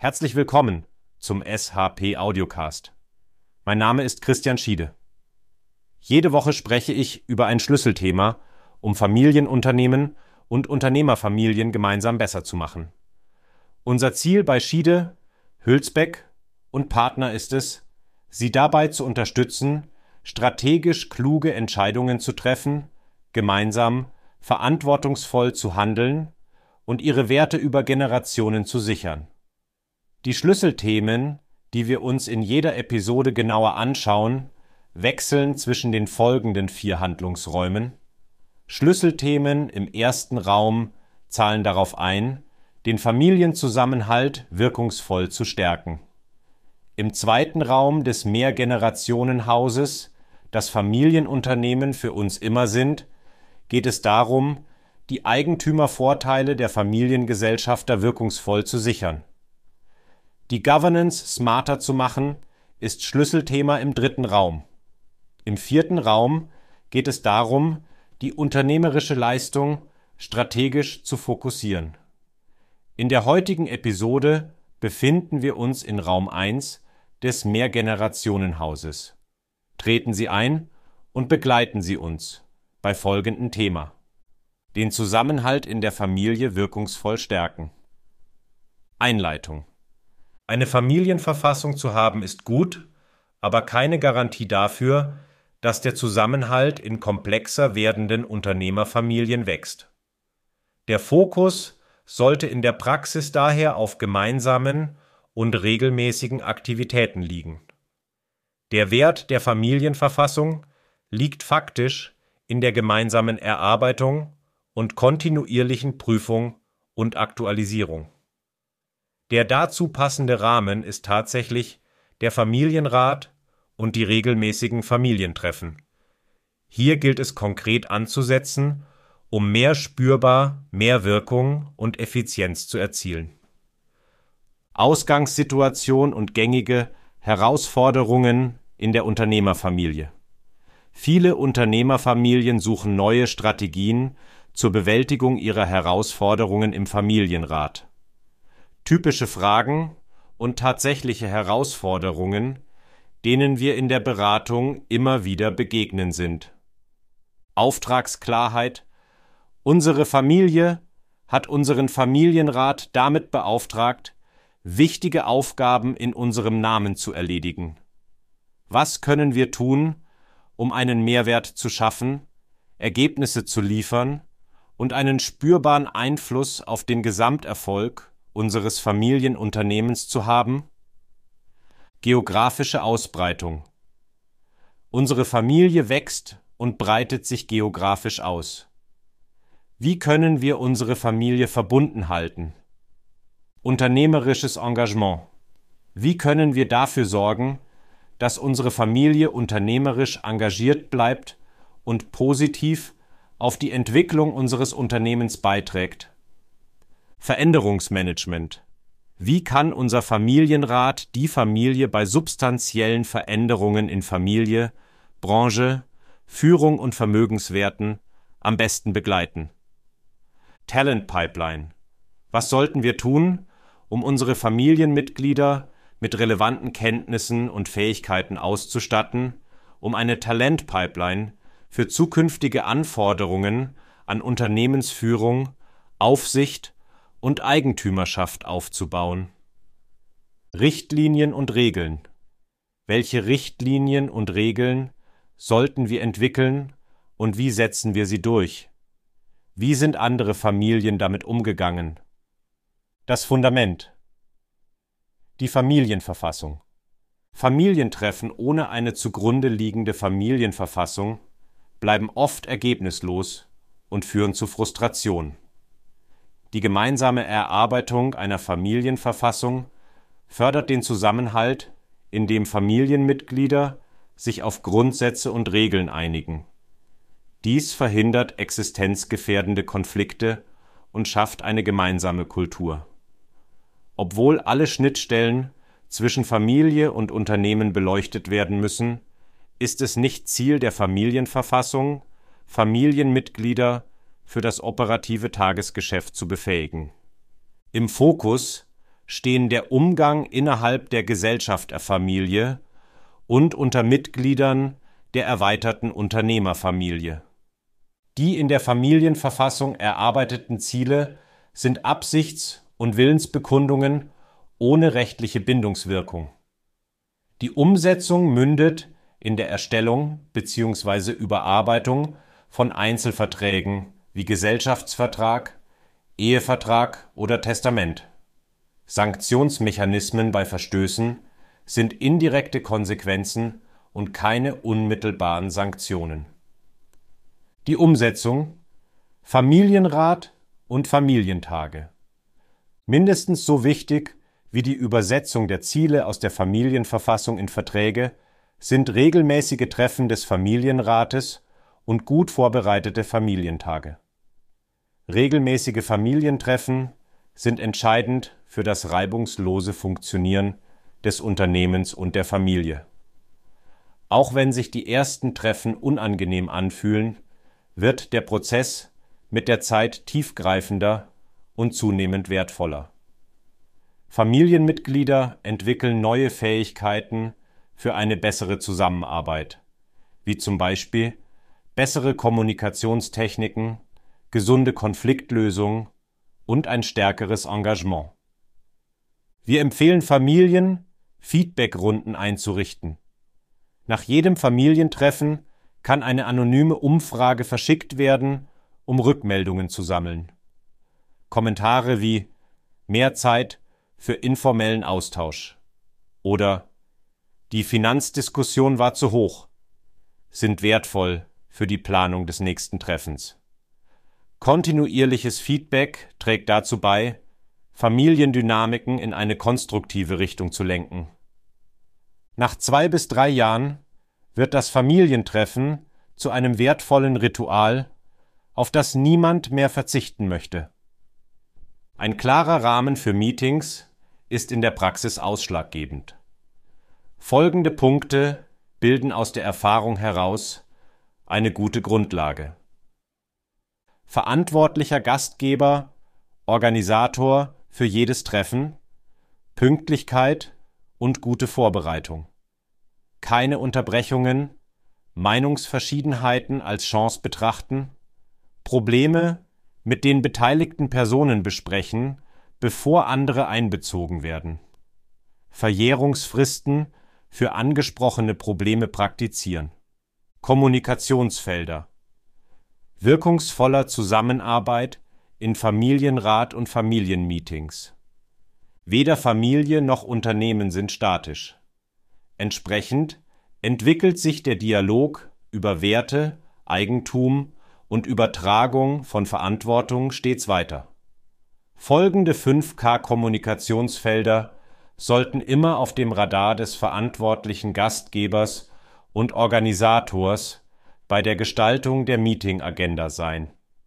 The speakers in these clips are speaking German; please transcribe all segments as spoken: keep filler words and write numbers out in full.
Herzlich willkommen zum S H P Audiocast. Mein Name ist Christian Schiede. Jede Woche spreche ich über ein Schlüsselthema, um Familienunternehmen und Unternehmerfamilien gemeinsam besser zu machen. Unser Ziel bei Schiede, Hülsbeck und Partner ist es, Sie dabei zu unterstützen, strategisch kluge Entscheidungen zu treffen, gemeinsam verantwortungsvoll zu handeln und ihre Werte über Generationen zu sichern. Die Schlüsselthemen, die wir uns in jeder Episode genauer anschauen, wechseln zwischen den folgenden vier Handlungsräumen. Schlüsselthemen im ersten Raum zahlen darauf ein, den Familienzusammenhalt wirkungsvoll zu stärken. Im zweiten Raum des Mehrgenerationenhauses, das Familienunternehmen für uns immer sind, geht es darum, die Eigentümervorteile der Familiengesellschafter wirkungsvoll zu sichern. Die Governance smarter zu machen, ist Schlüsselthema im dritten Raum. Im vierten Raum geht es darum, die unternehmerische Leistung strategisch zu fokussieren. In der heutigen Episode befinden wir uns in Raum eins des Mehrgenerationenhauses. Treten Sie ein und begleiten Sie uns bei folgendem Thema: Den Zusammenhalt in der Familie wirkungsvoll stärken. Einleitung. Eine Familienverfassung zu haben ist gut, aber keine Garantie dafür, dass der Zusammenhalt in komplexer werdenden Unternehmerfamilien wächst. Der Fokus sollte in der Praxis daher auf gemeinsamen und regelmäßigen Aktivitäten liegen. Der Wert der Familienverfassung liegt faktisch in der gemeinsamen Erarbeitung und kontinuierlichen Prüfung und Aktualisierung. Der dazu passende Rahmen ist tatsächlich der Familienrat und die regelmäßigen Familientreffen. Hier gilt es konkret anzusetzen, um mehr spürbar, mehr Wirkung und Effizienz zu erzielen. Ausgangssituation und gängige Herausforderungen in der Unternehmerfamilie. Viele Unternehmerfamilien suchen neue Strategien zur Bewältigung ihrer Herausforderungen im Familienrat. Typische Fragen und tatsächliche Herausforderungen, denen wir in der Beratung immer wieder begegnen sind. Auftragsklarheit. Unsere Familie hat unseren Familienrat damit beauftragt, wichtige Aufgaben in unserem Namen zu erledigen. Was können wir tun, um einen Mehrwert zu schaffen, Ergebnisse zu liefern und einen spürbaren Einfluss auf den Gesamterfolg unseres Familienunternehmens zu haben? Geografische Ausbreitung. Unsere Familie wächst und breitet sich geografisch aus. Wie können wir unsere Familie verbunden halten? Unternehmerisches Engagement. Wie können wir dafür sorgen, dass unsere Familie unternehmerisch engagiert bleibt und positiv auf die Entwicklung unseres Unternehmens beiträgt? Veränderungsmanagement. Wie kann unser Familienrat die Familie bei substanziellen Veränderungen in Familie, Branche, Führung und Vermögenswerten am besten begleiten? Talent Pipeline. Was sollten wir tun, um unsere Familienmitglieder mit relevanten Kenntnissen und Fähigkeiten auszustatten, um eine Talentpipeline für zukünftige Anforderungen an Unternehmensführung, Aufsicht und Eigentümerschaft aufzubauen? Richtlinien und Regeln. Welche Richtlinien und Regeln sollten wir entwickeln und wie setzen wir sie durch? Wie sind andere Familien damit umgegangen? Das Fundament. Die Familienverfassung. Familientreffen ohne eine zugrunde liegende Familienverfassung bleiben oft ergebnislos und führen zu Frustration. Die gemeinsame Erarbeitung einer Familienverfassung fördert den Zusammenhalt, indem Familienmitglieder sich auf Grundsätze und Regeln einigen. Dies verhindert existenzgefährdende Konflikte und schafft eine gemeinsame Kultur. Obwohl alle Schnittstellen zwischen Familie und Unternehmen beleuchtet werden müssen, ist es nicht Ziel der Familienverfassung, Familienmitglieder für das operative Tagesgeschäft zu befähigen. Im Fokus stehen der Umgang innerhalb der Gesellschaft der Familie und unter Mitgliedern der erweiterten Unternehmerfamilie. Die in der Familienverfassung erarbeiteten Ziele sind Absichts- und Willensbekundungen ohne rechtliche Bindungswirkung. Die Umsetzung mündet in der Erstellung bzw. Überarbeitung von Einzelverträgen wie Gesellschaftsvertrag, Ehevertrag oder Testament. Sanktionsmechanismen bei Verstößen sind indirekte Konsequenzen und keine unmittelbaren Sanktionen. Die Umsetzung: Familienrat und Familientage. Mindestens so wichtig wie die Übersetzung der Ziele aus der Familienverfassung in Verträge sind regelmäßige Treffen des Familienrates und gut vorbereitete Familientage. Regelmäßige Familientreffen sind entscheidend für das reibungslose Funktionieren des Unternehmens und der Familie. Auch wenn sich die ersten Treffen unangenehm anfühlen, wird der Prozess mit der Zeit tiefgreifender und zunehmend wertvoller. Familienmitglieder entwickeln neue Fähigkeiten für eine bessere Zusammenarbeit, wie zum Beispiel bessere Kommunikationstechniken, gesunde Konfliktlösung und ein stärkeres Engagement. Wir empfehlen Familien, Feedbackrunden einzurichten. Nach jedem Familientreffen kann eine anonyme Umfrage verschickt werden, um Rückmeldungen zu sammeln. Kommentare wie „Mehr Zeit für informellen Austausch“ oder „Die Finanzdiskussion war zu hoch“ sind wertvoll für die Planung des nächsten Treffens. Kontinuierliches Feedback trägt dazu bei, Familiendynamiken in eine konstruktive Richtung zu lenken. Nach zwei bis drei Jahren wird das Familientreffen zu einem wertvollen Ritual, auf das niemand mehr verzichten möchte. Ein klarer Rahmen für Meetings ist in der Praxis ausschlaggebend. Folgende Punkte bilden aus der Erfahrung heraus eine gute Grundlage: Verantwortlicher Gastgeber, Organisator für jedes Treffen, Pünktlichkeit und gute Vorbereitung. Keine Unterbrechungen, Meinungsverschiedenheiten als Chance betrachten, Probleme mit den beteiligten Personen besprechen, bevor andere einbezogen werden. Verjährungsfristen für angesprochene Probleme praktizieren. Kommunikationsfelder: wirkungsvoller Zusammenarbeit in Familienrat und Familienmeetings. Weder Familie noch Unternehmen sind statisch. Entsprechend entwickelt sich der Dialog über Werte, Eigentum und Übertragung von Verantwortung stets weiter. Folgende fünf K-Kommunikationsfelder sollten immer auf dem Radar des verantwortlichen Gastgebers und Organisators bei der Gestaltung der Meeting-Agenda sein.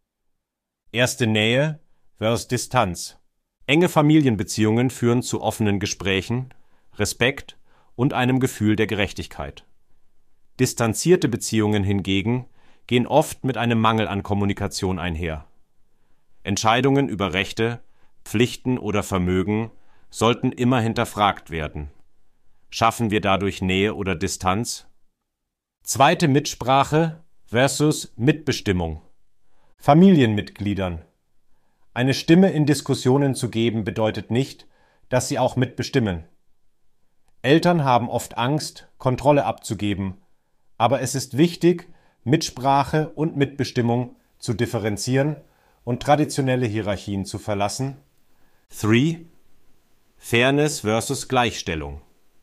Erste Nähe versus Distanz. Enge Familienbeziehungen führen zu offenen Gesprächen, Respekt und einem Gefühl der Gerechtigkeit. Distanzierte Beziehungen hingegen gehen oft mit einem Mangel an Kommunikation einher. Entscheidungen über Rechte, Pflichten oder Vermögen sollten immer hinterfragt werden. Schaffen wir dadurch Nähe oder Distanz? Zweite Mitsprache versus Mitbestimmung. Familienmitgliedern. Eine Stimme in Diskussionen zu geben bedeutet nicht, dass sie auch mitbestimmen. Eltern haben oft Angst, Kontrolle abzugeben, aber es ist wichtig, Mitsprache und Mitbestimmung zu differenzieren und traditionelle Hierarchien zu verlassen. drei. Fairness versus Gleichstellung.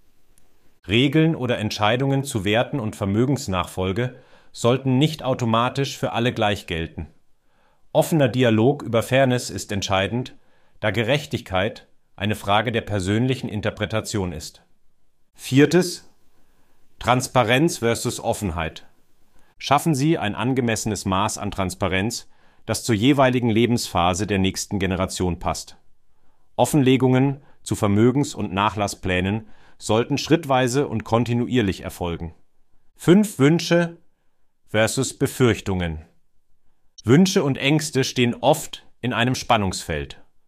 Regeln oder Entscheidungen zu Werten und Vermögensnachfolge sollten nicht automatisch für alle gleich gelten. Offener Dialog über Fairness ist entscheidend, da Gerechtigkeit eine Frage der persönlichen Interpretation ist. Viertes. Transparenz versus Offenheit. Schaffen Sie ein angemessenes Maß an Transparenz, das zur jeweiligen Lebensphase der nächsten Generation passt. Offenlegungen zu Vermögens- und Nachlassplänen sollten schrittweise und kontinuierlich erfolgen. Fünf Wünsche versus Befürchtungen. Wünsche und Ängste stehen oft in einem Spannungsfeld.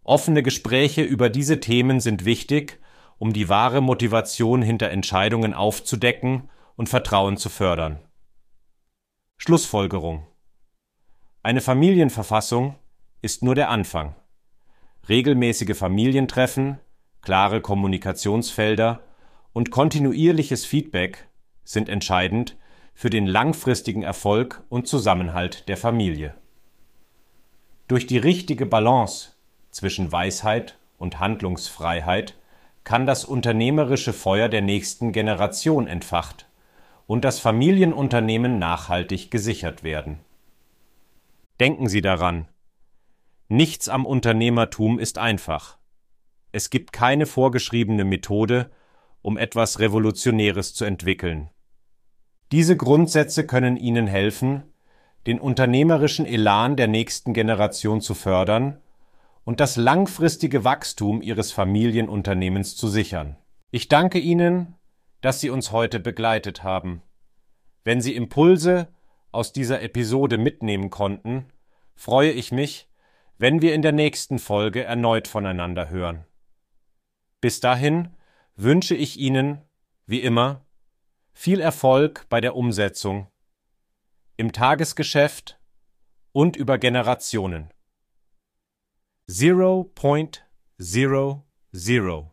Offene Gespräche über diese Themen sind wichtig, um die wahre Motivation hinter Entscheidungen aufzudecken und Vertrauen zu fördern. Schlussfolgerung: Eine Familienverfassung ist nur der Anfang. Regelmäßige Familientreffen, klare Kommunikationsfelder und kontinuierliches Feedback sind entscheidend für den langfristigen Erfolg und Zusammenhalt der Familie. Durch die richtige Balance zwischen Weisheit und Handlungsfreiheit kann das unternehmerische Feuer der nächsten Generation entfacht und das Familienunternehmen nachhaltig gesichert werden. Denken Sie daran: Nichts am Unternehmertum ist einfach. Es gibt keine vorgeschriebene Methode, um etwas Revolutionäres zu entwickeln. Diese Grundsätze können Ihnen helfen, den unternehmerischen Elan der nächsten Generation zu fördern und das langfristige Wachstum Ihres Familienunternehmens zu sichern. Ich danke Ihnen, dass Sie uns heute begleitet haben. Wenn Sie Impulse aus dieser Episode mitnehmen konnten, freue ich mich, wenn wir in der nächsten Folge erneut voneinander hören. Bis dahin wünsche ich Ihnen, wie immer, viel Erfolg bei der Umsetzung, im Tagesgeschäft und über Generationen. Zero Point Zero Zero